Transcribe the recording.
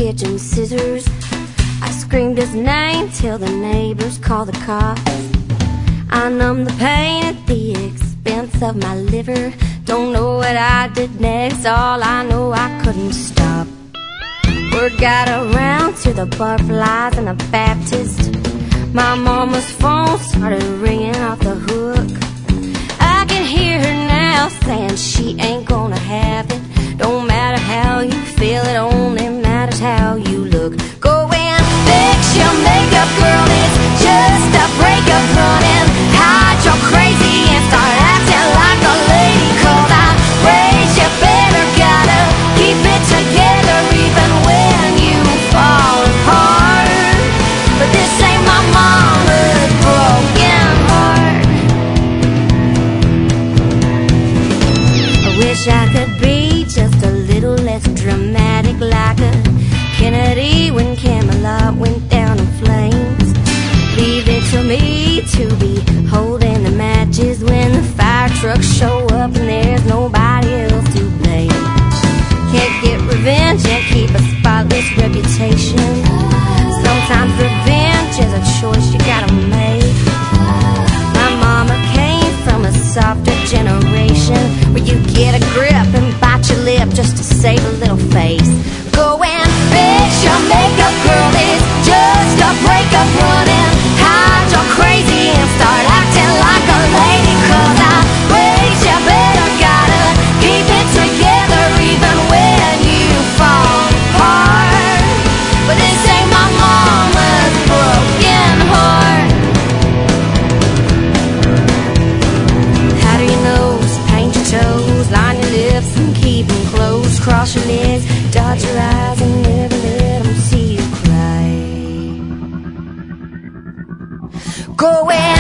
kitchen scissors. I screamed his name till the neighbors called the cops. I numbed the pain at the expense of my liver. Don't know what I did next, all I know I couldn't stop. Word got around to the butterflies and the Baptist. My mama's phone started ringing off the hook. I can hear her now saying she ain't gonna have it. Don't matter how you feel, it only matters how you look. Go and fix your makeup, girl, it's just a breakup. Run and hide your crazy and start acting like a lady. 'Cause I raised you better, gotta keep it together even when you fall apart. But this ain't my mama's broken heart. I wish I could be just a little less dramatic, like a Kennedy when Camelot went down in flames. Leave it to me to be holding the matches when the fire trucks show up and there's nobody else to blame. Can't get revenge and keep a spotless reputation. Sometimes revenge is a choice you gotta make. My mama came from a softer generation where you get a grip and bite your lip just to save a little face. Go and fix your makeup, girl, it's just a breakup. Run and hide your crazy and start acting like a lady. 'Cause I raised you better, gotta keep it together even when you fall apart. But this ain't my mama's broken heart. Powder your nose, paint your toes, line your lips and keep them closed. Cross your legs, dot your eyes and never let them see you cry. Go away.